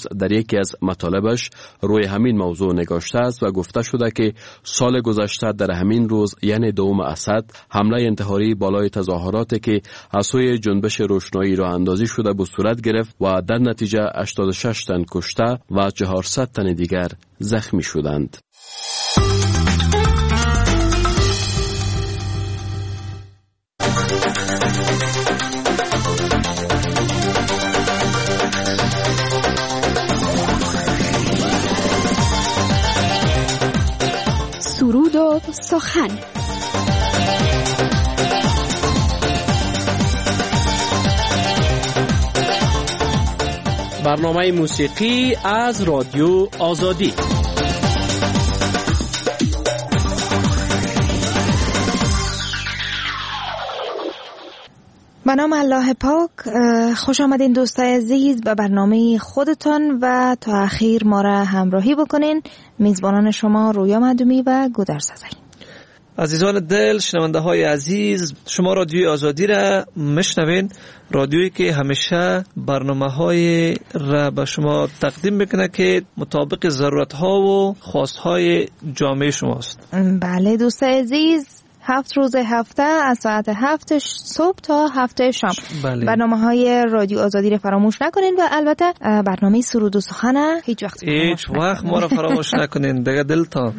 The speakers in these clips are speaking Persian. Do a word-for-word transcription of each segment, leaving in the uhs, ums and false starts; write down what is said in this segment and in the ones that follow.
نیز در یکی از مطالبش روی همین موضوع نگاشته است و گفته شده که سال گذشته در همین روز یعنی دوم اسد حمله انتحاری بالای تظاهراتی که از سوی جنبش روشنایی راه اندازی شده بود صورت گرفت و در نتیجه هشتاد و شش تن کشته و چهارصد تن دیگر زخمی شدند. سرود و سخن. برنامه موسیقی از رادیو آزادی. به نام الله پاک. خوش آمدین دوستای عزیز به برنامه خودتان و تا اخیر ما را همراهی بکنین. میزبانان شما رویا مدومی و گودرز زایی. عزیزان دل، شنونده های عزیز، شما رادیوی آزادی را میشنوین، رادیویی که همیشه برنامه های را به شما تقدیم میکنه که مطابق ضرورت ها و خواست های جامعه شماست. بله دوستای عزیز، هفت روز هفته از ساعت هفت صبح تا هفت شام بله. برنامه های رادیو آزادی را فراموش نکنین و البته برنامه سرود و سخن هیچ وقت هیچ وقت ما را فراموش نکنین دیگه دلتان.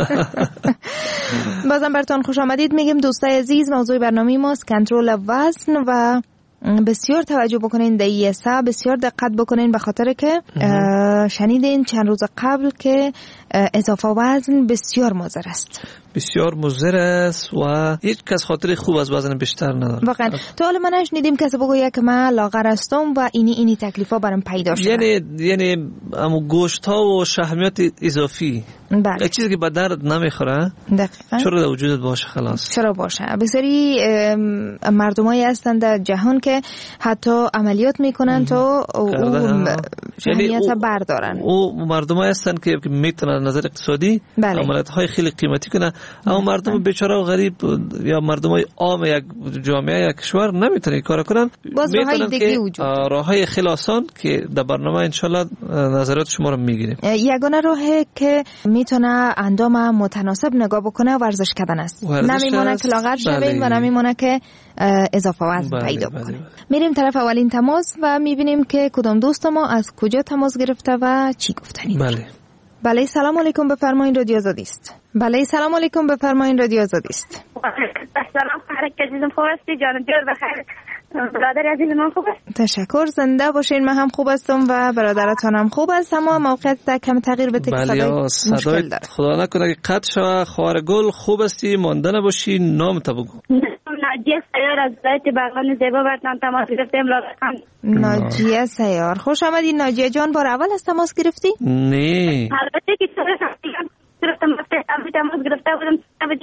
بازم براتون خوش آمدید میگیم دوستای عزیز. موضوع برنامه ماست کنترل وزن و بسیار توجه بکنین در این سا، بسیار دقت بکنین به خاطر که شنیدین چند روز قبل که اضافه وزن بسیار مضر است، بسیار مضر است و هیچ کس خاطر خوب از وزن بیشتر نداره. واقعا تا حالا من نشنیدیم کسی بگه که من لاغر هستم و اینی اینی تکلیفا برام پیدا شده. یعنی یعنی همو گوشت ها و شحمیات اضافی، بله، یک چیزی که به درد نمیخوره دقیقاً چرا در وجودت باشه خلاص. چرا باشه. بسیاری مردمایی هستند در جهان که حتی عملیات میکنن تا اون شحمیات یعنی بردارن. او مردمایی هستند که میتونن نظر اقتصادی بله. عملیات های خیلی قیمتی کنن، اما مردم بیچاره و غریب یا مردمای عام یک جامعه یک کشور نمیتونن کار کنن. باز راههای دیگه وجود، راههای خیلی آسان که در برنامه انشالله نظرات شما رو میگیریم. یگانه راهی که میتونه اندام متناسب نگاه بکنه ورزش کردن است. نمیمونه که لاغر شوین و نمیمونه که اضافه وزن بله، پیدا بله، بکنه. بله. میریم طرف اولین تماس و میبینیم که کدام دوست ما از کجا تماس گرفته و چی گفتنی. بله. بله سلام علیکم، بفرمایید رادیو آزادی است. بله سلام علیکم، بفرمایید رادیو آزادی است. سلام خیلی عزیزم، خوب هستی جان؟ جور بخیر. برادر عزیز من خوب است؟ تشکر، زنده باشین. من هم خوب هستم و برادرتان هم خوب است، اما موقعیت در کم تغییر بده که بله صدای مشکل داره. خدا نکنه که قطع شوه. خواهر گل خوب هستی؟ مانده نباشی. نام تا بگو. ناجیه سیار از ولایت بغلان زیبا براتون تماس گرفتم. ناجیه سیار، خوش آمدید ناجیه جان. بار اول از تماس گرفتی؟ نه البته که چرا گرفتم تماس گرفته بودم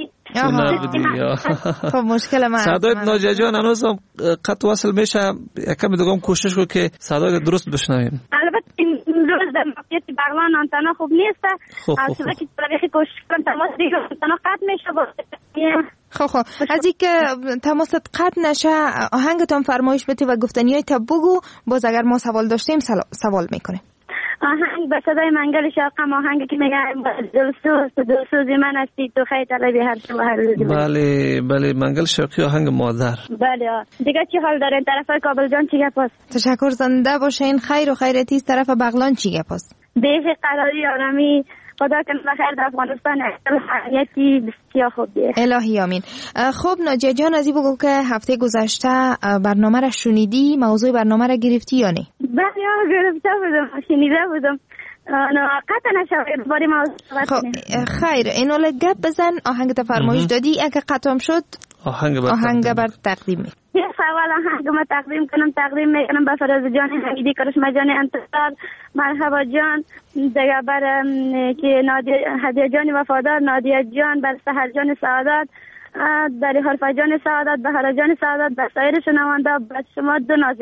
نبودی. خب مشکل من صدای ناجیه جان هنوز هم قطع وصل میشه، یکم دوگم کوشش کن که صدای درست بشنویم. البته این روز در موقعیت بغلان آنتنا خوب نیست. از صبح که طریقی کوشش کنم تماس دیگه آنتنا قطع میشه. خب خب از این که تماست قطع نشه آهنگتان فرمایش بده و گفتنیای تا بگو، باز اگر ما سوال داشتیم سوال میکنه. آهنگ به صدای منگل شاقم، آهنگی که میگه دلسوز دلسوزی من هستی تو خیلی طلبی هر شب هر روز. بله بله منگل شاقی آهنگ مادر. بله دیگه چی حال دارین؟ طرف کابل جان چی گپ است؟ تشکر، زنده باشین. خیر و خیرتی. طرف بغلان چی گپ است؟ بیخ قراری آرامی خدا کنه بخیر در افغانستان حیاتی بسیار خوب دیه. الهی آمین. خب ناجیه جان از این بگو که هفته گذشته برنامه را شنیدی؟ موضوع برنامه را گرفتی یا نه؟ بله گرفته بودم، شنیده بودم. قطع نشود باری موضوع. خب خیر، اینو لگب بزن. آهنگ تا فرمایش دادی، اگه قطعم شد آهنگ بر آهنگ بر تقدیم می. یه سوال آهنگ ما تقدیم کنم تقدیم میکنم به فراز جان حمیدی، کرشمه جان انتصار، مرحبا جان دیگه بر که نادیه هدیه جان وفادار، نادیه جان، بر سحر جان سعادت، در حرفه جان سعادت، بهار جان سعادت، بر سایر شنونده، بر شما دو نازنین.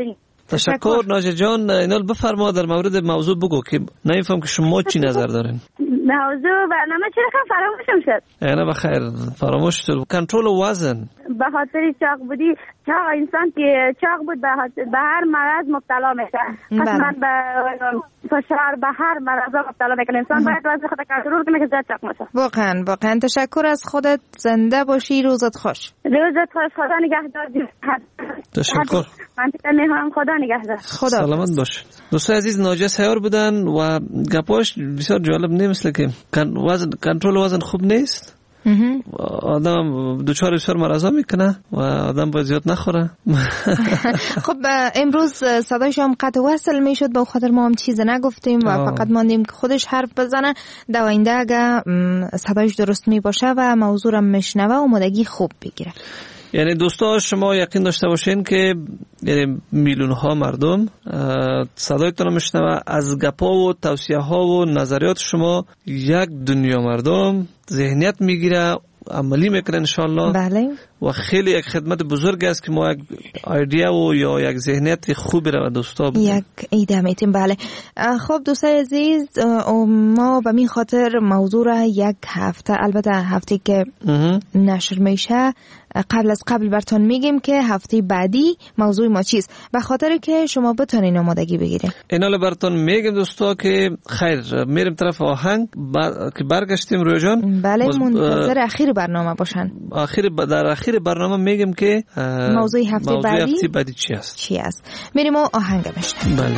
تشکر ناجی جان. اینال بفرما در مورد موضوع بگو که نمیفهم که شما چی نظر دارین. موضوع برنامه چرا فراموشم شد؟ یعنی بخیر فراموش شد. کنترل وزن به خاطر چاق بودی، چاق انسان که چاق بود به هر مرض مبتلا میشه. قسمت به فشار به هر مرض مبتلا میکنه. انسان باید وزن خود کنترل کنه که زیاد چاق نشه. واقعا واقعا تشکر از خودت. زنده باشی. روزت خوش. روزت خوش. خدا نگهدار. تشکر. من میخوام خدا نگهدار. خدا سلامت باش. دوستای عزیز ناجی سیار بودن و گپاش بسیار جالب نیست، مثل که وزن کنترل وزن خوب نیست. آدم دوچار بسیار مرضا میکنه و آدم باید زیاد نخوره. خب امروز صدای شما قطع وصل میشد، به خاطر ما هم چیز نگفتیم و آه. فقط ماندیم که خودش حرف بزنه. در آینده اگه صدایش درست می باشه و موضوع را میشنوه آمادگی خوب بگیره. یعنی دوستا شما یقین داشته باشین که یعنی میلیون ها مردم صدایتون رو میشنوه. از گپا و توصیه ها و نظریات شما یک دنیا مردم ذهنیت میگیره، عملی میکنه انشالله. بله. و خیلی یک خدمت بزرگ است که ما یک ایده و یا یک ذهنیت خوبی رو دوستا بدیم. یک ایده میتیم. بله. خب دوستای عزیز، ما به می خاطر موضوع را یک هفته، البته هفته که نشر میشه قبل از قبل براتون میگیم که هفته بعدی موضوع ما چیست، به خاطر که شما بتونین آمادگی بگیرید. اینا براتون میگیم دوستا که خیر میریم طرف آهنگ با... که برگشتیم روی جان. بله باز... منتظر اخیر برنامه باشن. آخر در اخیر برنامه میگیم که موضوع هفته موضوع بعدی هفته بعدی چی است چی است میریم و آهنگ بشنویم. بله.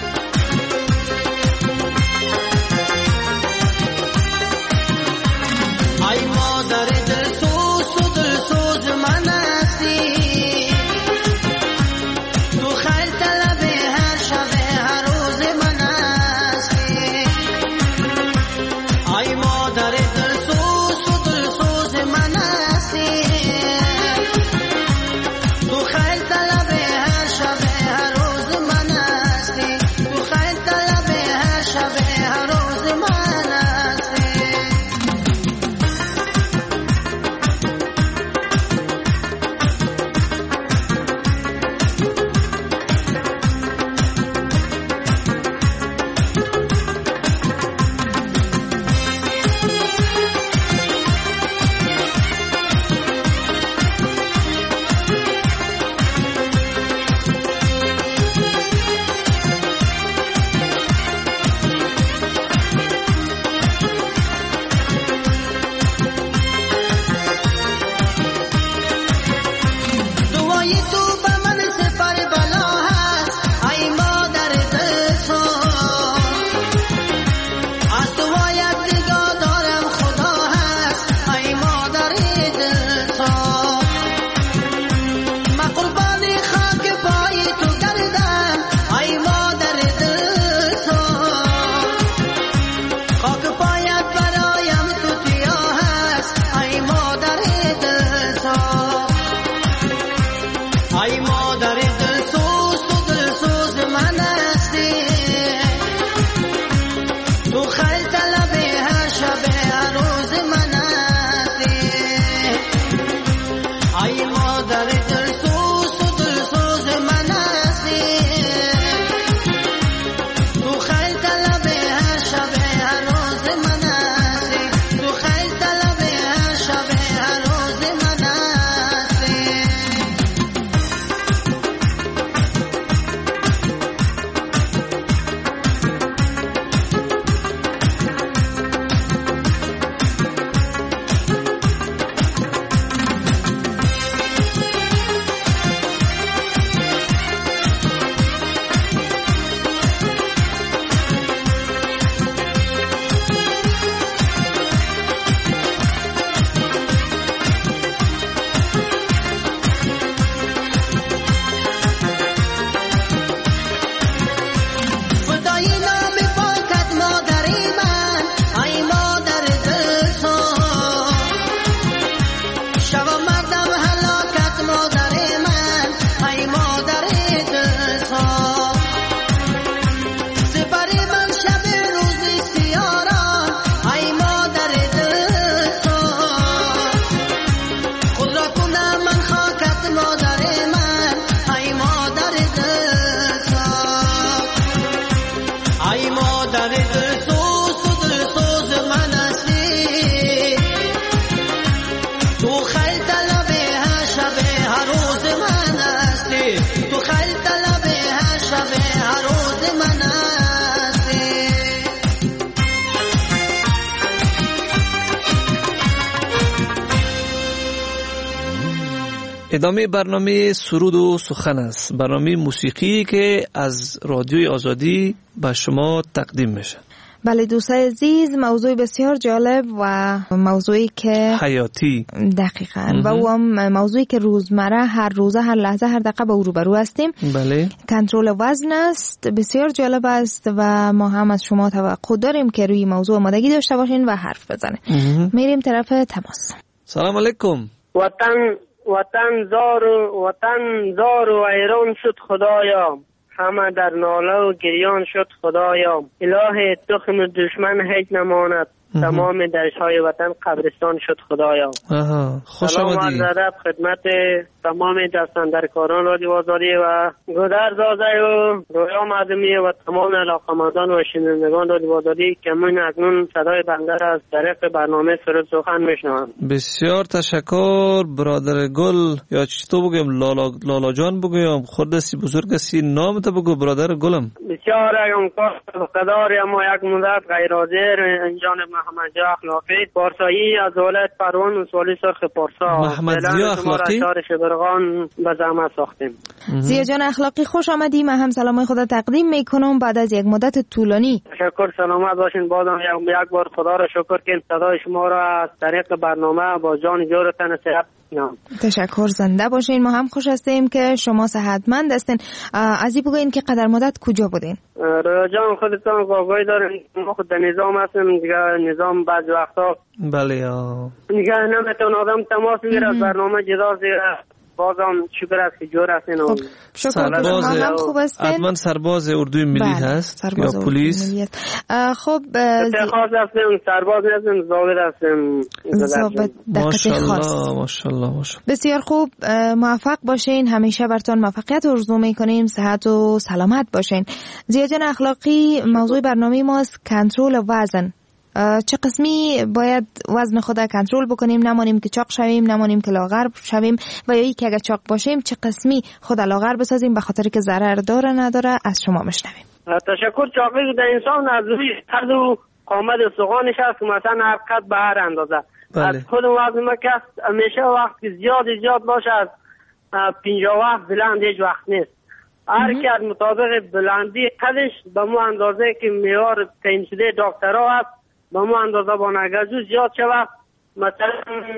ای مادر دل سوز و دل سوز من هستی، تو خیل طلب هر شب هر روز من هستی. ای مادر دل سوز و دل سوز من هستی، تو خیل طلب هر شب هر روز من هستی. یاری دلسوز تو دلسوز من هستی تو خیل طلبی هر شب هر روز من هستی تو خیل طلبی هر شب هر روز من هستی ادامه برنامه سرود و سخن است، برنامه موسیقی که از رادیوی آزادی به شما تقدیم میشه. بله دوستای عزیز، موضوع بسیار جالب و موضوعی که حیاتی دقیقاً و او هم موضوعی که روزمره هر روزه هر لحظه هر دقیقه به او روبرو هستیم. بله. کنترل وزن است، بسیار جالب است و ما هم از شما توقع داریم که روی موضوع آمادگی داشته باشین و حرف بزنیم. میریم طرف تماس. سلام علیکم. وطن وطن زار و وطن زار و ایران شد خدایا، همه در ناله و گریان شد خدایا. اله تخم دشمن هیچ نماند، تمام دشت‌های وطن قبرستان شد خدایا. آها، خوش آمدید. آمدید. سلام و ادب خدمت تمام دستاندرکاران رادیو آزادی و گودرزاده و رویا مردمی و تمام علاقه‌مندان و شنوندگان رادیو آزادی که من اکنون صدای بنده را از طریق برنامه سرود سخن میشنوم. بسیار تشکر برادر گل، یا چطور بگم لالا لالا جان بگم، خودسی بزرگ سی نام تو بگو برادر گلم. بسیار اگم کار قدار اما یک مدت غیر حاضر جانب محمد زیا اخلاقی پارسایی از ولایت پروان و سوالی سرخ پارسا. محمد زیا اخلاقی شبرغان به زحمت ساختیم. زیا جان اخلاقی خوش آمدی. من هم سلامای خدا تقدیم میکنم بعد از یک مدت طولانی. تشکر، سلامت باشین. بازم یک بار خدا را شکر که صدای شما را از طریق برنامه با جان جور تن صحت میام. تشکر، زنده باشین. ما هم خوش هستیم که شما صحتمند هستین. از این بگوین که قدر مدت کجا بودین؟ رویا جان خودتان گاگوی دارین، ما خود در نظام هستیم دیگه. نظام بعض وقتا بله یا دیگه نمیتون آدم تماس میگیره از برنامه جدا زیره. بازم شکر است که جور هستین. خب شکر که شما هم خوب هستین. حتما سرباز اردوی ملی بله. هست یا پلیس؟ خب خاص هستیم، سرباز هستیم، ضابط هستیم. ضابط دقیقی خاص. ماشاءالله ماشاءالله. بسیار خوب، موفق باشین. همیشه براتون موفقیت آرزو میکنیم. صحت و سلامت باشین. زیا جان اخلاقی، موضوع برنامه ماست کنترل وزن. چه قسمی باید وزن خود کنترل بکنیم، نمانیم که چاق شویم، نمانیم که لاغر شویم، و یا ای که اگر چاق باشیم چه قسمی خود لاغر بسازیم به خاطر که ضرر داره نداره؟ از شما میشنویم. تشکر. چاقی در انسان از روی قد و قامت سوغانش هست که مثلا هر قد به هر اندازه. بله. از خود وزن ما که همیشه وقت که زیاد زیاد باشه از پنجاه وقت بلند هیچ وقت نیست. هر که از مطابق بلندی قدش به مو اندازه که معیار تعیین شده دکترها هست به مو اندازه بانگزو زیاد شود، مثلا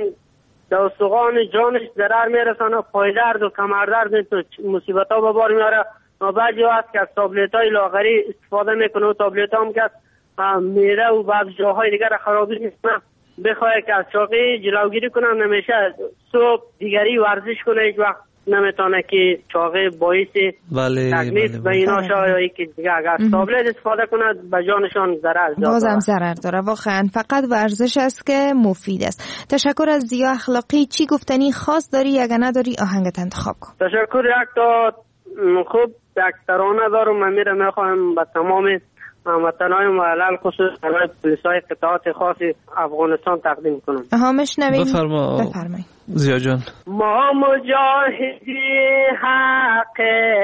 در استخوان جانش ضرر میرسانه، پای درد و کمر درد مصیبت ها به بار میاره. و بعضی هست که از تابلت های لاغری استفاده میکنه و تابلت هم که میره و بعض جاهای دیگر خرابی میکنه. بخواه که از چاقی جلوگیری کنه، نمیشه صبح دیگری ورزش کنه، هیچ وقت نمیتونه که چاقی باعث بله تکلیف بله به اینا شاید که دیگه اگر تابلت استفاده کنه به جانشان ضرر داره. بازم ضرر داره. واقعا فقط ورزش است که مفید است. تشکر. از زیا اخلاقی چی گفتنی خاص داری؟ اگر نداری آهنگت انتخاب کن. تشکر. یک تا خوب یک ترانه دارم، من میرم میخواهم به تمام هموطنهای معلل خصوص برای پلیسای قطعات خاص افغانستان تقدیم کنم. ها مشنویم. بفرما بفرمایید زیا جان. ما مجاهدی حق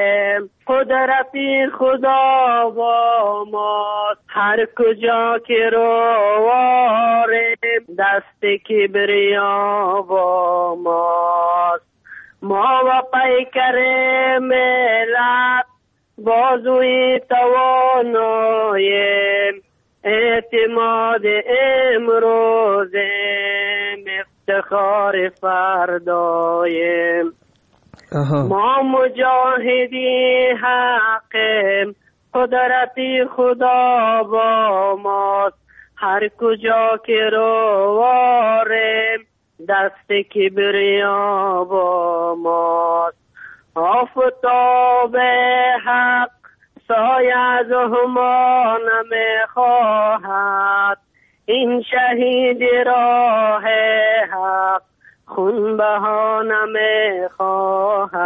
قدرتی خدا با ماست، هر کجا که رواره دست کبریا با ماست. ما و پیکر ملت بازوی تواناییم، اعتماد امروزیم، افتخار فرداییم. ما مجاهدی حقیم، قدرتی خدا با ماست، هر کجا که رواریم دست کبریا با ماست. آفتاب حق سایه از ما نمیخواهد، این شهید راه حق خون بها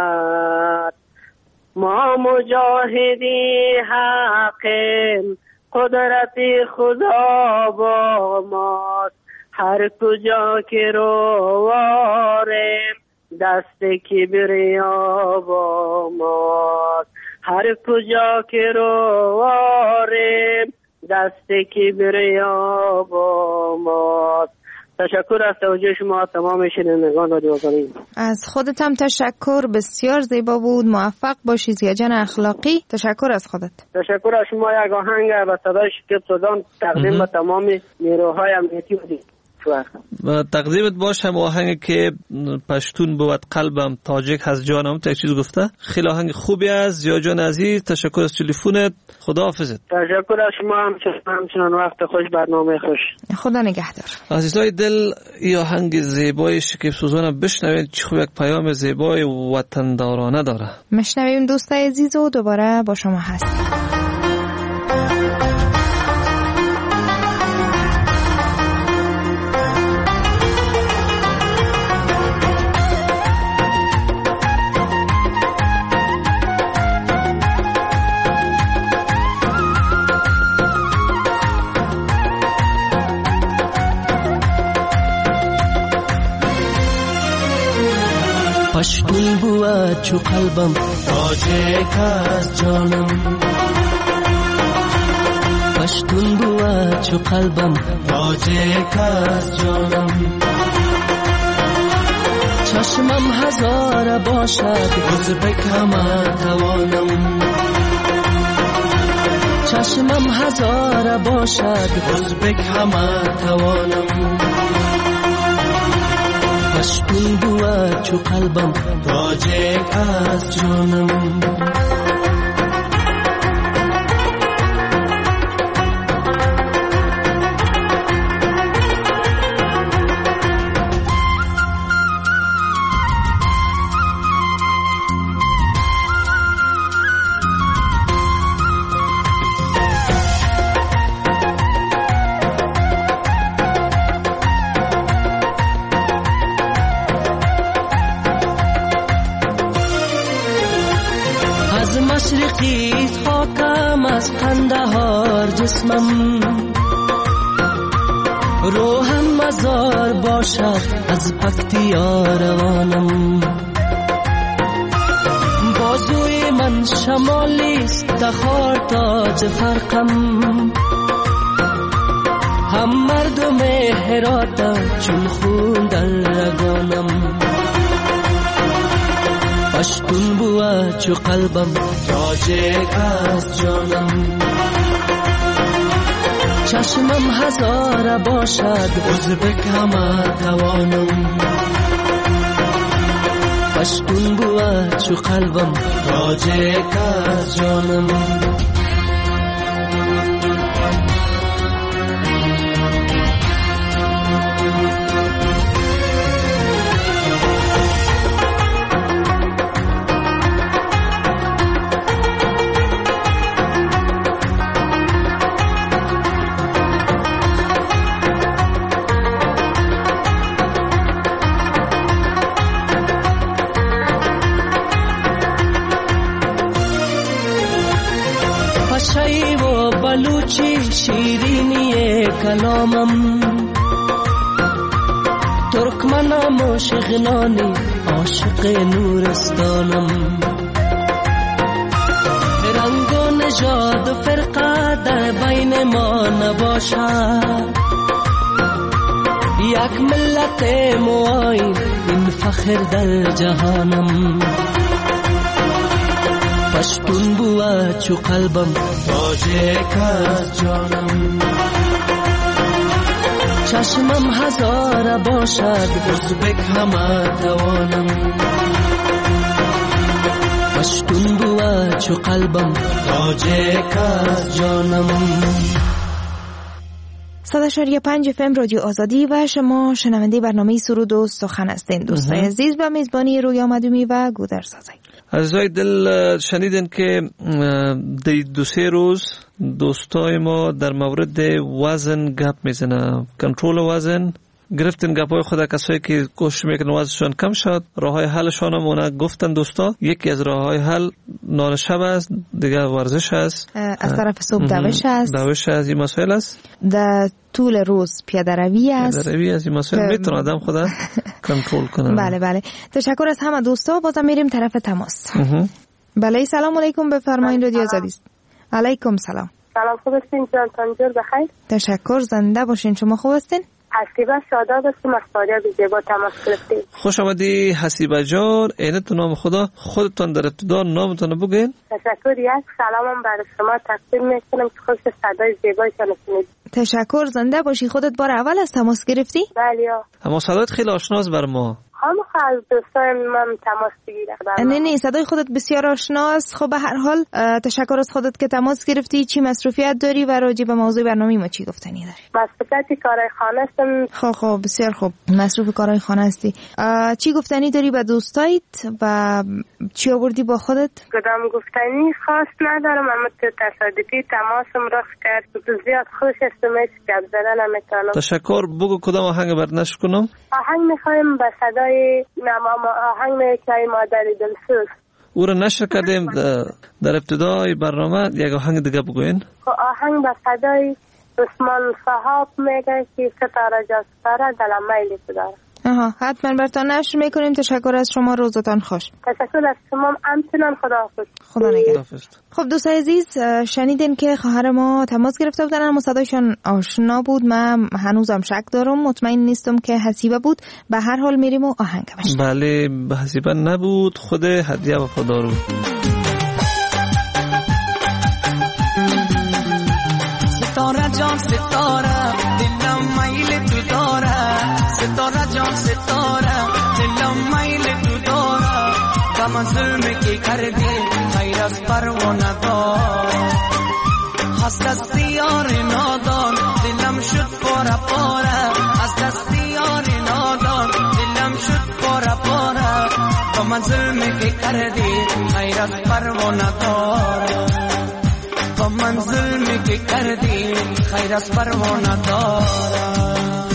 نمیخواهد. ما مجاهدی حقیم، قدرت خدا با ماست، هر کجا که رواریم دست کبریا با ماست، هر کجا که رواریم دست کبریا با ماست. تشکر از توجه شما تمام شنوندگان رادیو آزادی. از خودت هم تشکر، بسیار زیبا بود. موفق باشی زیاجان اخلاقی. تشکر از خودت. تشکر از شما. یک آهنگ و صدای شکیب سوزان تقدیم به تمام نیروهای امنیتی و تقدیمت باش. هم آهنگ که پشتون بود قلبم تاجیک هست جانم تا یک چیز گفته. خیلی آهنگ خوبی است. زیاجان عزیز تشکر از تلفنت. خدا حافظت. تشکر از شما. همچنان وقت خوش، برنامه خوش. خدا نگهدار. عزیزای دل، این آهنگ زیبای شکیب سوزان بشنوید. چه خوب یک پیام زیبای وطندارانه داره. مشنویم دوستای عزیز و دوباره با شما هستیم. پشتون بود چو قلبم تاجیک از جانم، پشتون بود چو قلبم تاجیک از جانم، چشمم هزار باشد ازبک همه توانم، چشمم هزار باشد ازبک همه توانم، پشتون بود چو قلبم تاجیک از جانم. مشرقیت خاکم از قندهار جسمم، روحم مزار باشد از پکتیا روانم، بازوی من شمالیست تخار تاج فرقم، هم مردم هرات چون خون در رگانم، پشتون بود چو قلبم تاجیک از جانم، چشمم هزار باشد ازبک همه توانم، پشتون بود چو قلبم تاجیک از جانم. پشایی و بلوچی شیرینی کلامم، ترکمنم و شغنانی عاشق نورستانم، رنگ و نژاد و فرقه در بین ما نباشد، یک ملت معاین این فخر در جهانم، پشتون بود چو قلبم تاجیک از جانم، چشمم هزار باشد ازبک همه توانم، پشتون بود چو قلبم تاجیک از جانم. صد و اشاری پنج اف ام رادیو آزادی و شما شنونده برنامه سرود و سخن هستین. دوستای عزیز به میزبانی رویا مدومی و گودرزاده. عزیزای دل، شنیدین که در دو سه روز دوستای ما در مورد وزن گپ میزنه، کنترل وزن گرفتین گپای خود کسایی که کوشش میکنن وزنشون کم شد. راههای حلشان هم اونا گفتن دوستا. یکی از راههای حل نان شب است، دیگه ورزش است، از طرف صبح دوش است، دوش است، این مسائل است. در طول روز پیاده روی است، پیاده روی است. این مسائل میتونه آدم خدا کنترل کنه. بله بله. تشکر از همه دوستا. بازم میریم طرف تماس. بله سلام علیکم، بفرمایید. رادیو آزادی است. علیکم سلام. سلام، خوب هستین؟ جان تنجور بخیر. تشکر، زنده باشین. شما خوب هستین؟ حسیبه شاداب هستم از فاریاب زیبا تماس گرفتیم. خوش آمدی حسیبه جان. اینت نام خدا خودتون در ابتدا نامتون بگین. تشکر. یک سلامم برای شما تقدیم میکنم که خوش صدای زیبایتون شنیدید. تشکر، زنده باشی. خودت بار اول از تماس گرفتی؟ بله. اما صدایت خیلی آشناست بر ما. هم از دوستای من تماس بگیرم. نه نه، صدای خودت بسیار آشناست. خب به هر حال تشکر از خودت که تماس گرفتی. چی مصروفیت داری و راجع به موضوع برنامه ما چی گفتنی داری؟ مصروفیت کارهای خانه هستم. خب خب بسیار خوب، مصروف کارهای خانه هستی. چی گفتنی داری به دوستایت و چی آوردی با خودت؟ کدام گفتنی خاص ندارم، اما تو تصادفی تماسم رخ کرد. زیاد خوش هستم، هیچ گپ زدن نمیتونم. تشکر. بگو کدام آهنگ برنش کنم؟ آهنگ میخوایم به صدای نمام آهنگ میکنی مادر دلسوز. او را نشر کردیم در ابتدای برنامه. یک آهنگ دیگه بگوین. آهنگ به صدای عثمان صاحب میگه که ستاره جا ستاره دلم میلی تو داره. آها، حتما برتان نشر میکنیم. تشکر از شما، روزتان خوش. تشکر از شما همچنان. خداحافظ. خدا نگهدار. خب دوستان عزیز، شنیدین که خواهر ما تماس گرفته بودن اما صدایشان آشنا بود. من هنوزم شک دارم، مطمئن نیستم که حسیبه بود. به هر حال میریم و آهنگ بشنویم. بله، حسیبه نبود، خود هدیه وفادار بود. ستاره جان ستاره دلم میل تو داره، ستاره جان ستاره دلم میل تو داره، و من ظلمی که کردی خیر از پروانه دار، از دست یار نادان دلم شد پاره پاره، از دست یار نادان دلم شد پاره پاره، و من ظلمی که کردی خیر از پروانه دار، و من ظلمی که کردی خیر از پروانه داره.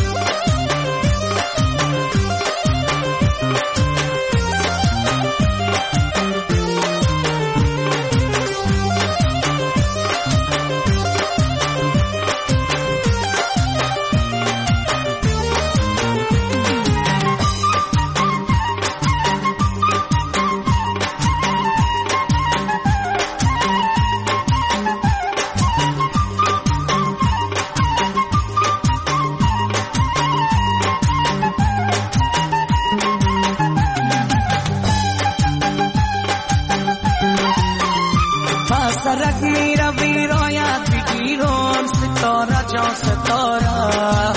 سرک میره ویرایت بگیرم، ستاره جان ستاره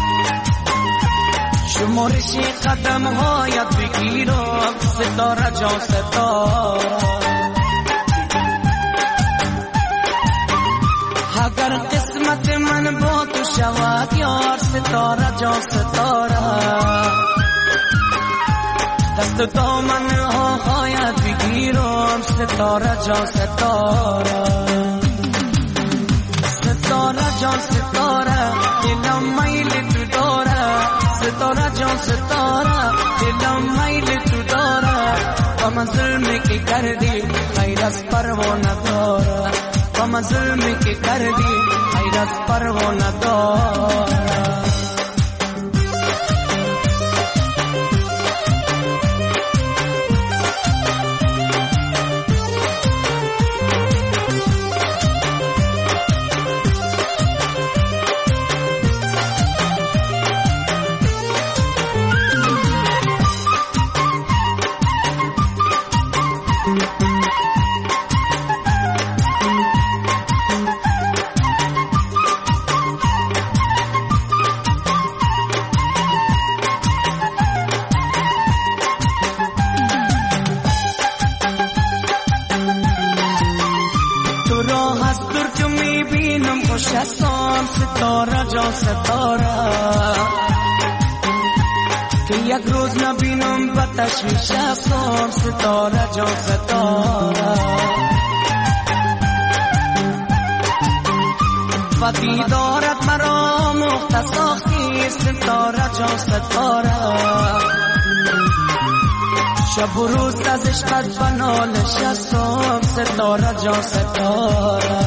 شمارش قدم هایت بگیرم، ستاره جان ستاره اگر قسمت من با تو شود یار، ستاره جان ستاره دست دامن ها هایت بگیرم، ستاره جان ستاره ستاره جان ستاره دلم میل تو داره، ستاره جان ستاره دلم میل تو داره، و من ظلمی که کردی خیر از پروانه داره، و من ظلمی که کردی خیر از پروانه داره. ستاره جان ستاره که یک روز نبینم به تشویش هستم، ستاره جان ستاره و دیدارت مرا نقطه ساختی ستاره جان ستاره شب و روز از عشقت بنا نشستم ستاره جان ستاره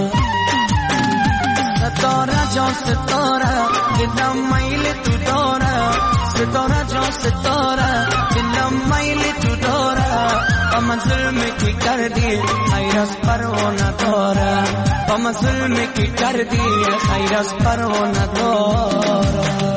ستاره جان ستاره دلم میل تو داره ستاره جان ستاره دلم میل تو داره و من ظلم کی کردی خیر از پروانه داره و من ظلم کی کردی خیر از پروانه داره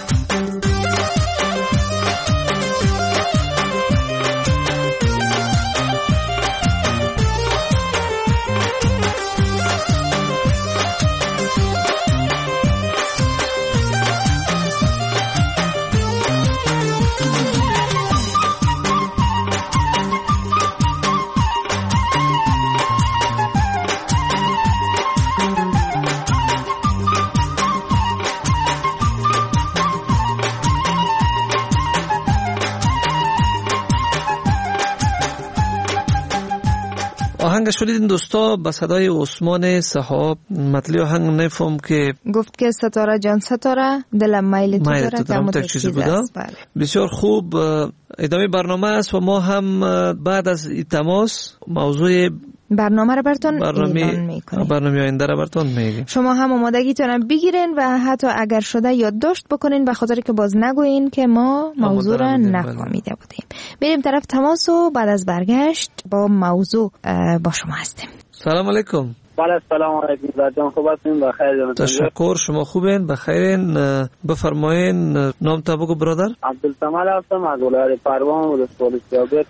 آهنگ شدید دوستا با صدای عثمان صحاب. مطلب آهنگ نفهم که گفت که ستاره جان ستاره دلم میل تو داره که همون چیز است. بسیار خوب. ادامه برنامه است و ما هم بعد از این تماس موضوع برنامه را براتون اعلان میکنیم. برنامه آینده را براتون میگیم. شما هم آمادگیتون بگیرین و حتی اگر شده یادداشت بکنین به خاطر که باز نگوین که ما موضوع را نفهمیده بودیم. بریم طرف تماس و بعد از برگشت با موضوع با شما هستیم. سلام علیکم. بله سلام علیکم جان، خوب هستین؟ بخیر. تشکر. شما خوبین؟ بخیرین. بفرمایین نام تا بگو برادر. عبدالصمد هستم از ولایت پروان و پلیس جابر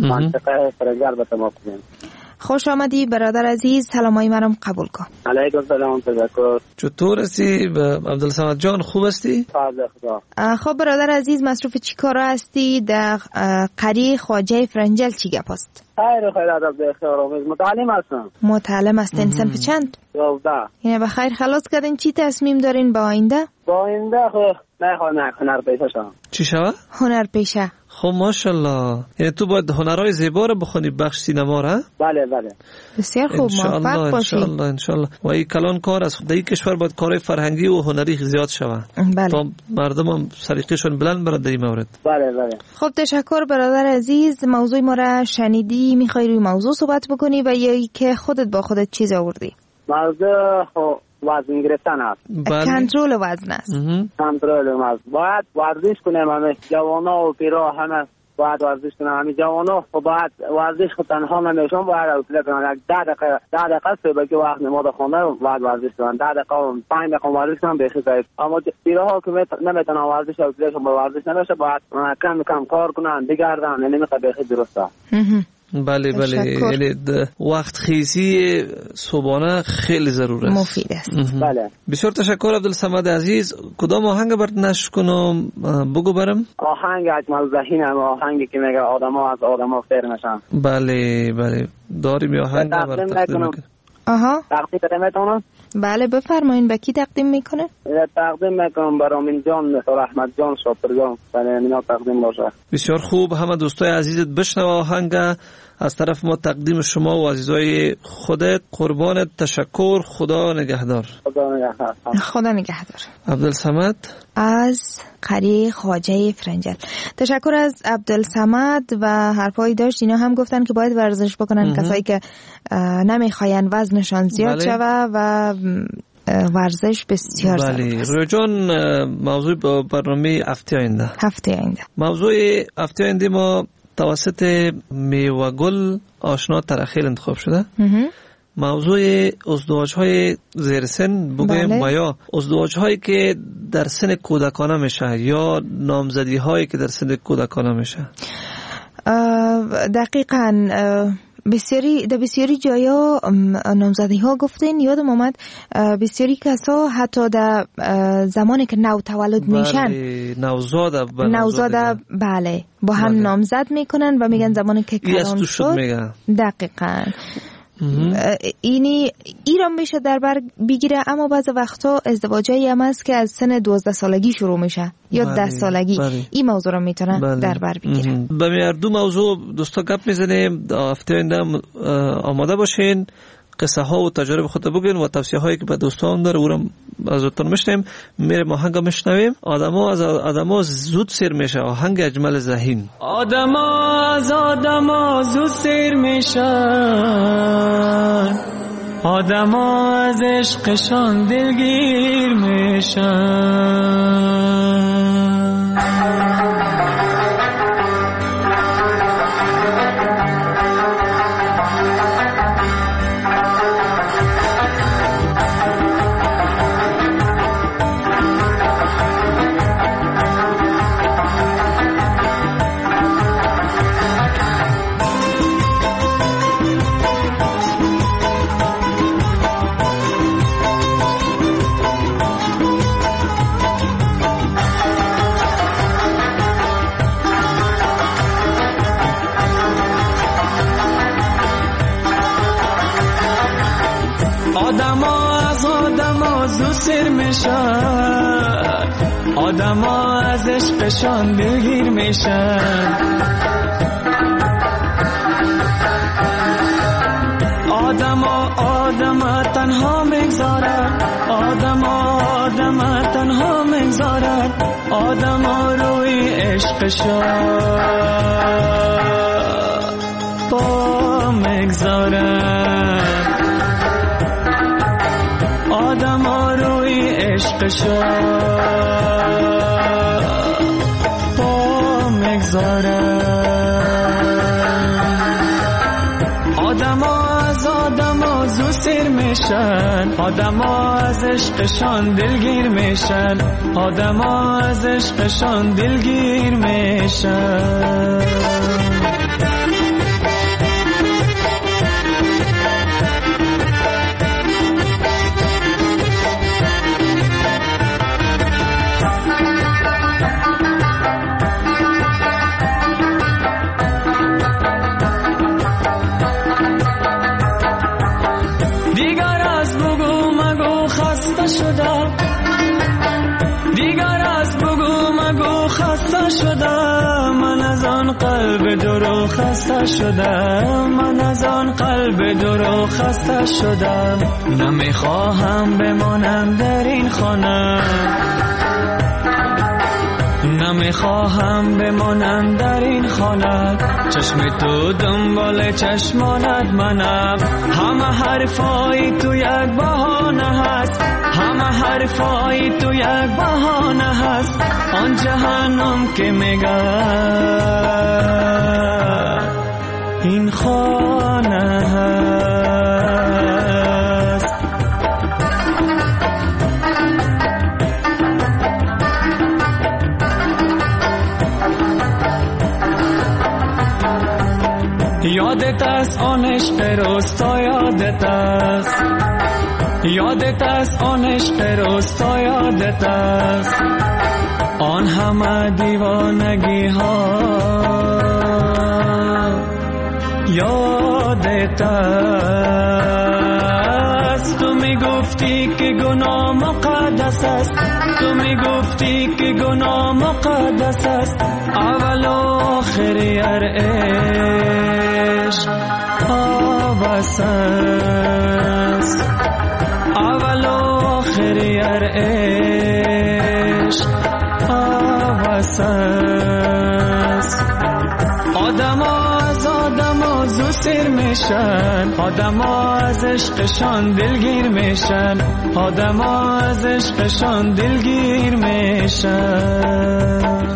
منطقه فرنگل به تماس میام. خوش آمدی برادر عزیز، سلامای منم قبول کن. علیکم سلام. تشکر. چطور هستی عبدالصمد جان؟ خوب هستی؟ خدا. خب برادر عزیز، مصروف چی کارا هستی؟ در قریه خواجه فرنجل چی گپ است؟ خیر خیر ادب بخیر آمیز. متعلم هستم. متعلم هستین؟ صنف چند؟ یازده. یعنی بخیر خلاص کردین. چی تصمیم دارین با آینده؟ با آینده خب نه نه هنر پیشه شدم. چی شوه؟ هنر پیشه. خب ماشاءالله. یعنی تو باید هنرهای زیبا رو بخونی بخش سینما را؟ بله بله. بسیار خوب، موفق باشی. ان شاء الله ان شاء الله. و این کلان کار از در این کشور باید کارهای فرهنگی و هنری زیاد شوه. بله. تا مردم هم سلیقه‌شون بلند بره در این مورد. بله بله. خب تشکر برادر عزیز. موضوع ما را شنیدی، میخوای روی موضوع صحبت بکنی و یا که خودت با خودت چیز آوردی؟ موضوع وزن گرفتن است. بله. کنترل وزن است. کنترل وزن. باید ورزش کنیم، همه جوانا و پیرا همه باید ورزش کنیم. همه جوانا خب باید ورزش خود تنها نمیشون، باید حوصله کنن. ده دقیقه ده دقیقه صبح که وقت نماز خونه باید ورزش کنن. ده دقیقه و پنج دقیقه ورزش کنن بخیر ضعیف. اما پیرا که نمیتونن ورزش حوصلهشون با ورزش نمیشه، باید کم کم کار کنن، بگردن، نمیشه بخیر درسته. بله بله. یعنی وقت خیزی صبحانه خیلی ضروره، مفید است. بله. بسیار تشکر عبدالصمد عزیز. کدام آهنگ برات نشر کنم بگو برم؟ آهنگ اجمل ذهین هم آهنگی که میگه آدما از آدما خیر نشن. بله بله. داریم آهنگ برات تقدیم میکنم. آها. تقدیم میکنم. بله بفرمایید. به کی تقدیم میکنه؟ تقدیم میکنم برای امین جان، مثل احمد جان، شاطر جان. برای اینا تقدیم باشه. بسیار خوب. همه دوستای عزیزت بشنو آهنگ از طرف ما تقدیم شما و عزیزای خودت. قربانت. تشکر. خدا نگهدار. خدا نگهدار. خدا نگهدار. عبدالصمد از قریه خواجه فرنجل. تشکر از عبدالصمد و حرفایی داشت. اینا هم گفتن که باید ورزش بکنن کسایی که نمیخواین وزنشان زیاد بله. شوه و ورزش بسیار ضروری بله. است. رویا جان، موضوع برنامه هفته آینده. هفته آینده. موضوع هفته آینده ما توسط میوه گل آشنا ترخیل انتخاب شده. موضوع ازدواج های زیر سن بگویم بله. و یا ازدواج هایی که در سن کودکانه میشه یا نامزدی هایی که در سن کودکانه میشه. دقیقاً بسیاری در بسیاری جایا نامزدی ها گفتین. یادم آمد بسیاری کسا حتی در زمانی که نو تولد بله. میشن نوزاده نوزاده بله با هم بله. نامزد میکنن و میگن زمانی که کلان شد. دقیقاً اینی ایران میشه در بر بگیره. اما بعض وقتا ازدواجایی هم هست که از سن دوازده سالگی شروع میشه یا ده سالگی. بله. این موضوع رو میتونن بله. در بر بگیره. به دو موضوع دوستا گپ میزنیم. هفته آینده آماده باشین. قصه ها و تجارب خود بگین و توصیه هایی که به دوستان داره او را ازتون میشنیم. میریم آهنگ میشنویم. آدما از آدما زود سیر میشه. آهنگ اجمل ذهین. آدما از آدما زود سیر میشن، آدما از عشقشان دلگیر میشن. آدما از آدما زود سیر میشن، آدما از عشقشان دلگیر میشن. آدما آدما تنها میگذارد، آدما آدما تنها میگذارد، آدما روی عشقشان با میگذارد، آدما روی عشقشان با میگذارد. آدما از آدما زود سیر میشن، آدما از عشقشان دلگیر میشن، آدما از عشقشان دلگیر میشن. دیگر از بگو مگو خسته شدم، من از آن قلب درو خسته شدم، من از آن قلب درو خسته شدم. نمیخواهم بمانم در این خانه، نمیخواهم بمانم در این خانه، چشم تو دنبال چشمانت منم. همه حرفای تو یک بهانه هست، همه حرفای تو یک بهانه هست. آن جهنم که میگه این خانه هست. یادت است آن عشق روستا، یادت است، یادت است آن عشق روستا، یادت است آن همه دیوانگی ها، یادت است. تو میگفتی که گناه مقدس است، تو میگفتی که گناه مقدس است. اول و آخر هر عشق آبس است، اول و آخر هر عشق آبس است. آدما از آدما زود سیر میشن، آدما از عشقشان دلگیر میشن، آدما از عشقشان دلگیر میشن.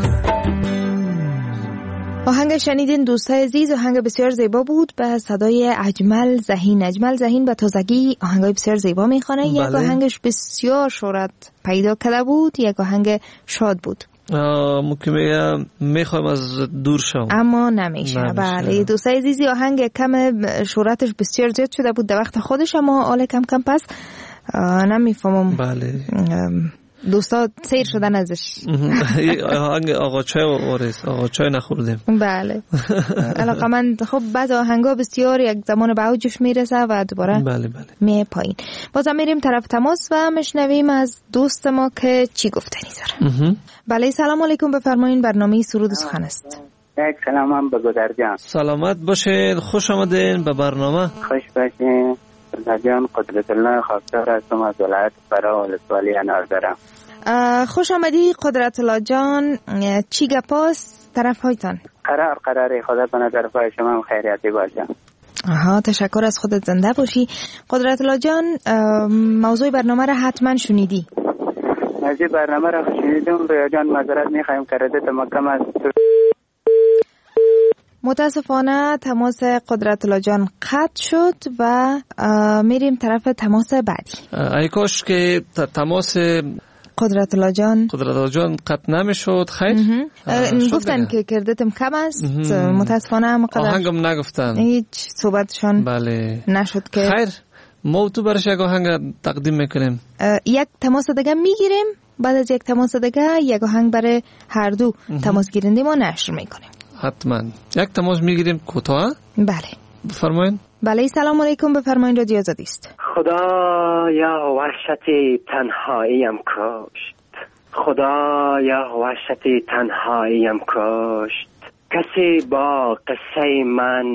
آهنگ شنیدین دوستای عزیز، آهنگ بسیار زیبا بود به صدای اجمل ذهین. اجمل ذهین به تازگی آهنگای بسیار زیبا میخونه. بله. یک آهنگش بسیار شهرت پیدا کرده بود، یک آهنگ شاد بود. ممکنه میخوایم از دور شم اما نمیشه. بله دوستای عزیزی، آهنگ کم شهرتش بسیار زیاد شده بود در وقت خودش، اما حالا کم کم پس نمیفهمم. بله دوستا سیر شدن ازش. آهنگ آقا چای وارث، آقا چای نخوردیم. بله علاقه من خب بعض آهنگا بسیار یک زمان به اوجش میرسه و دوباره بله بله می پایین. بازم میریم طرف تماس و میشنویم از دوست ما که چی گفتنی داره. بله سلام علیکم، بفرمایید. برنامه سرود و سخن است. یک سلام هم به گودرجان. سلامت باشین، خوش آمدین به برنامه. خوش باشین. الله جان قدرت الله خواستار هستم از ولایت فرا ولسوالی انارگرم. خوش آمدی قدرت الله جان. چی گپاست طرف هایتان؟ قرار قراری خدا کنه طرف های شما خیریتی باشه. آها، تشکر از خودت، زنده باشی. قدرت الله جان موضوع برنامه را حتما شنیدی. موضوع برنامه را شنیدم. رویا جان معذرت میخوایم که ردت مکم است. متاسفانه تماس قدرت الله جان قطع شد و میریم طرف تماس بعدی. ای کاش که تماس قدرت الله جان قدرت الله جان قطع نمیشد. خیر گفتن که کردتم کم است. متاسفانه هم قدر آهنگم نگفتن، هیچ صحبتشان بله نشد. که خیر ما تو برش یک آهنگ تقدیم میکنیم. یک تماس دیگه میگیریم، بعد از یک تماس دیگه یک آهنگ برای هر دو تماس گیرنده ما نشر میکنیم. حتما یک تماس میگیریم کوتاه. بله بفرمایید. بله سلام علیکم، بفرمایید. رادیو آزادی است. خدایا وحشت تنهاییم کشت، خدایا وحشت تنهاییم کشت، کسی با قصه من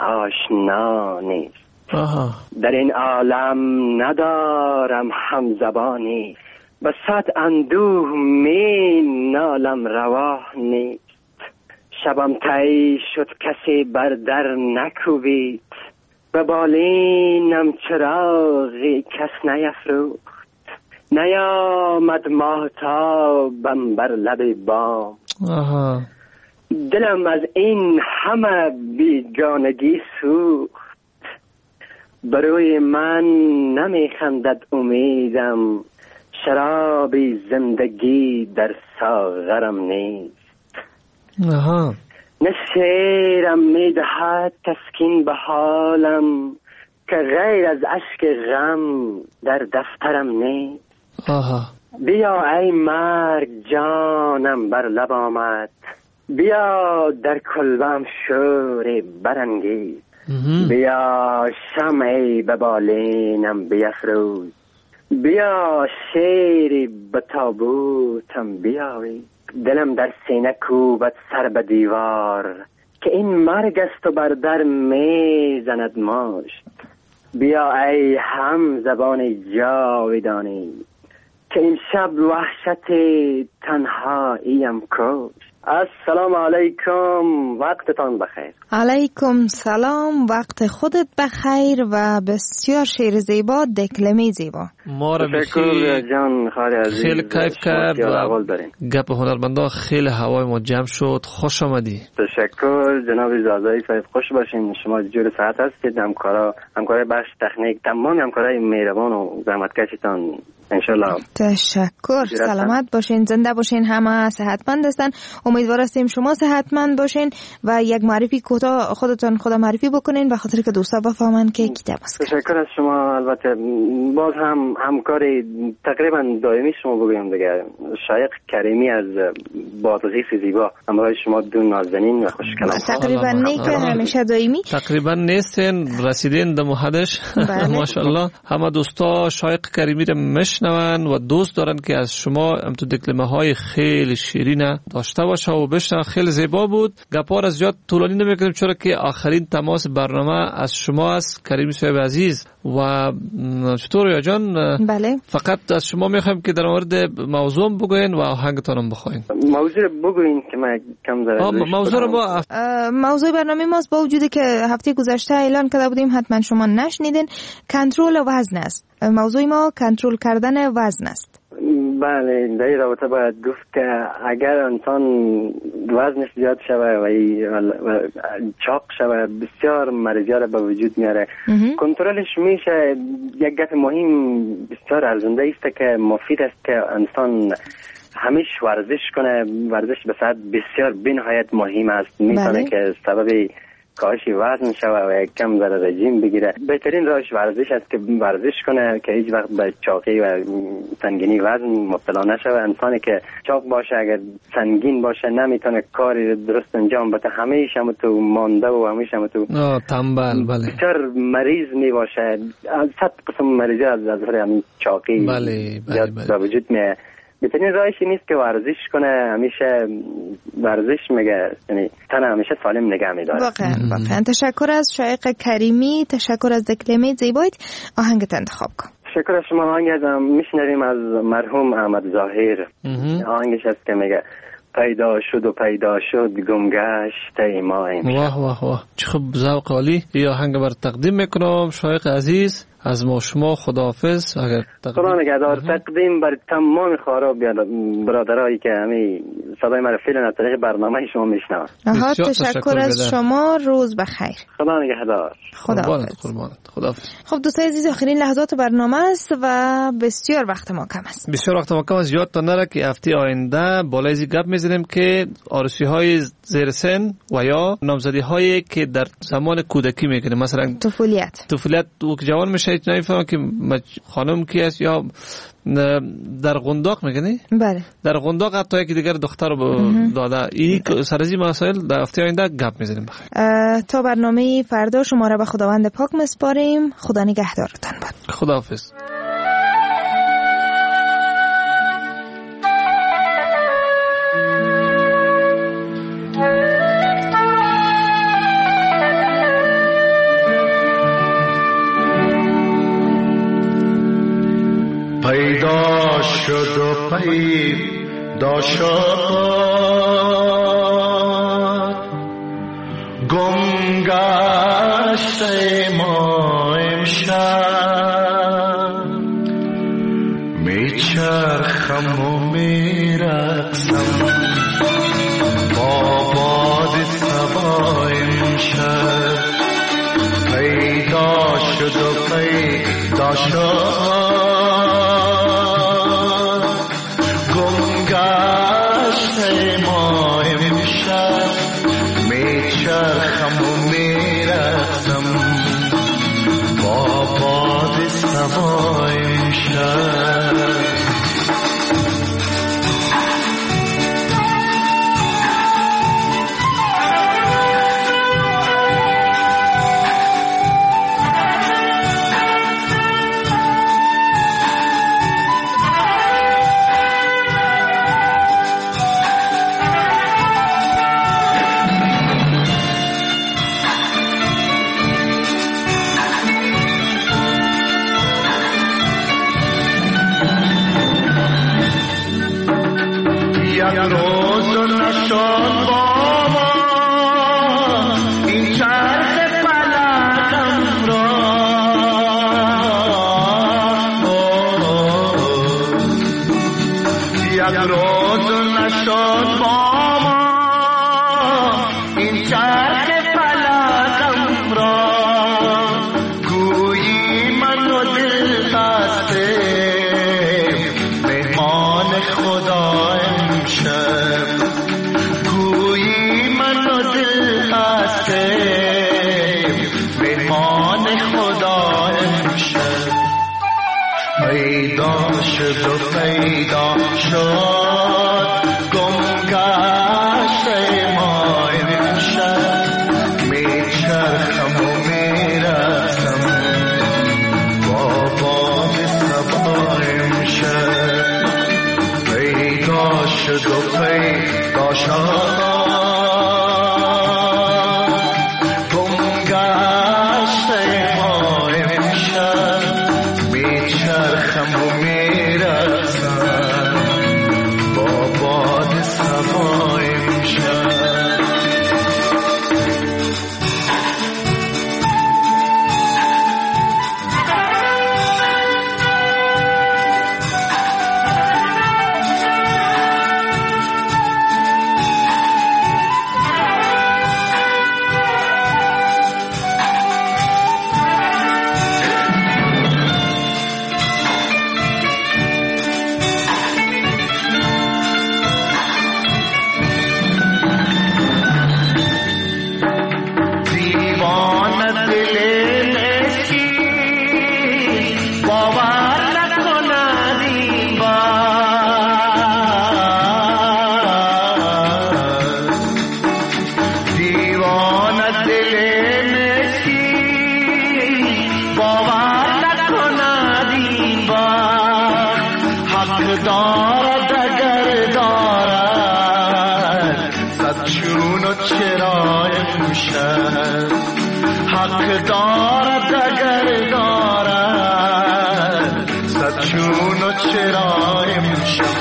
آشنا نیست. آها. در این عالم ندارم همزبانی، به صد اندوه می نالم روا نیست. شبم تایی شد کسی بر در نکوبید، به بالینم چراغی کس نیفروخت، نیامد ماهتابم بر لب بام. آها. دلم از این همه بیگانگی سوخت، بروی من نمیخندد امیدم، شرابی زندگی در ساغرم نیست. آها. نه شعرم میدهد تسکین به حالم، که غیر از اشک غم در دفترم نیست. آها. بیا ای مرگ جانم بر لب آمد، بیا در کلبم شور برانگیز، بیا شمعی به بالینم بیفروز، بیا شعری به تابوتم بیاوی. دلم در سینه کوبت سر به دیوار، که این مرگ است و بر در میزند مشت. بیا ای هم زبان جاودانی، که این شب وحشت تنهاییم کشت. السلام علیکم، وقتتان بخیر. علیکم سلام، وقت خودت بخیر و بسیار شعر زیبا، دکلمه زیبا. ما رو بخیر جان خالی عزیز، خیلی کیف کرد و گپ هنرمندا خیلی هوای ما جمع شد. خوش آمدی. تشکر جناب زازایی صاحب، خوش باشین. شما جور صحت هستید، همکارا همکارای بخش تکنیک، تمام همکارای مهربان و زحمتکشتان انشالله. تشکر. سلامت باشین، زنده باشین، همه صحتمند هستن. امیدوار هستیم شما صحتمند باشین و یک معرفی کوتاه خودتون خدا معرفی بکنین به خاطر که دوستا بفهمن که کی تماس کردن. تشکر از شما. البته باز هم همکاری تقریبا دائمی شما بگویم دیگه، شایق کریمی از بازرسی زیبا، همراه شما دو نازنین و خوشکلام. تقریبا نه که همیشه دائمی تقریبا نیستن، رسیدین دم حدش. ماشاءالله همه دوستا شایق کریمی رو مشنون و دوست دارن که از شما هم تو دکلمه های خیلی شیرین داشته باشه و بشنن. خیلی زیبا بود. گپار از زیاد طولانی نمیکنیم چرا که آخرین تماس برنامه از شما است کریمی صاحب عزیز. و چطور یا جان؟ بله. فقط از شما میخوایم که در مورد موضوع بگوین و آهنگتانم بخواین. موضوع بگوین که من کم دارم. موضوع رو ما موضوع برنامه ماست، با وجودی که هفته گذشته اعلان کرده بودیم حتما شما نشنیدین، کنترل وزن است. موضوع ما کنترل کردن وزن است. بله، در این رابطه باید گفت که اگر انسان وزنش زیاد شوه و چاق شوه بسیار مریضیات به وجود میاره. کنترلش میشه یک گپ مهم بسیار ارزنده است که مفید است که انسان همیش ورزش کنه. ورزش به صورت بسیار بنهایت مهم است، میتونه که سبب کاهش وزن شوه و یک کم در رژیم بگیره. بهترین راهش ورزش است که ورزش کنه که هیچ وقت به چاقی و سنگینی وزن مبتلا نشوه. انسانی که چاق باشه اگر سنگین باشه نمیتونه کاری درست انجام بده، همیشه هم تو مانده و همیشه هم تو تنبل. بله. بسیار مریض می باشه. صد قسم مریضی از از همین چاقی بله بله به وجود میاد. بهترین راهش نیست که ورزش کنه، همیشه ورزش میگه یعنی تن همیشه سالم نگه میداره. واقعا واقعا تشکر از شایق کریمی، تشکر از کلمه زیبایت. آهنگت انتخاب کن. تشکر از شما. آهنگ ازم میشنویم از مرحوم احمد ظاهر. آهنگش هست که میگه پیدا شد و پیدا شد گمگشت ما امشب. واه واه واه چه خوب، ذوق عالی. این آهنگ بر تقدیم میکنم شایق عزیز. از ما شما خداحافظ. اگر خدا نگهدار. تقدیم بر تمام خارا برادرایی که همین صدای من فعلا از طریق برنامه شما میشنون. آها تشکر از شما. روز بخیر. خدا نگهدار. خداحافظ. خداحافظ. خب دوستای عزیز آخرین لحظات برنامه است و بسیار وقت ما کم است. بسیار وقت ما کم است. یادتان نره که هفته آینده بالای زی گپ میزنیم که آرزوی های زیر سن و یا نامزدی هایی که در زمان کودکی میکنه، مثلا طفولیت طفولیت و جوان میشه نمیفهمم که خانم کی است یا در قنداق میگنی؟ بله در قنداق حتی یکی دیگر دختر رو داده. این سرزی مسائل در هفته آینده گپ میزنیم. بخیر تا برنامه فردا شما را به خداوند پاک مسپاریم. خدا نگهدارتان باد. خداحافظ. پیدا شد و پیدا شد گم گشت ما امشب، میچرخم و میرقصم با باد صبا امشب. پیدا شد و پیدا شد میچرخم و میرقصم با باد صبا امشب. پیدا شد و پیدا شد گم گشت ما امشب، میچرخم و میرقصم با باد صبا امشب. پیدا شد و پیدا شد باور نکند این بار حق دارد امشب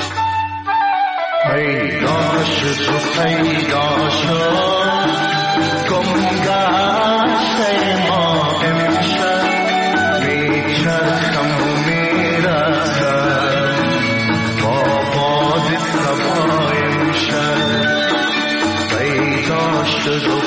پیدا شد و پیدا شد گم گشته ما امشب میچرخم و میرسم با باد صبا امشب پیدا شد